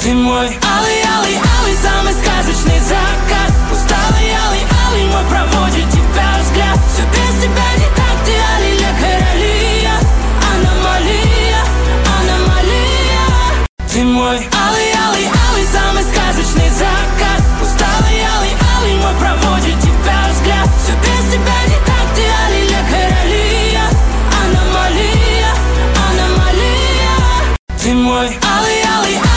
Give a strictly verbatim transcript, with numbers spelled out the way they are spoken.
Ты мой алый, алый, алый, самый сказочный закат. Усталый, алый, алый, мой проводит тебя взгляд. Все без тебя не так, ты алия короля. Аномалия, аномалия. Ты мой алый, алый, алый, самый сказочный закат. Усталый, алый, алый, мой проводит тебя взгляд. Все без тебя не так, ты алия короля. Аномалия, аномалия. Ты мой алый, алый, алый.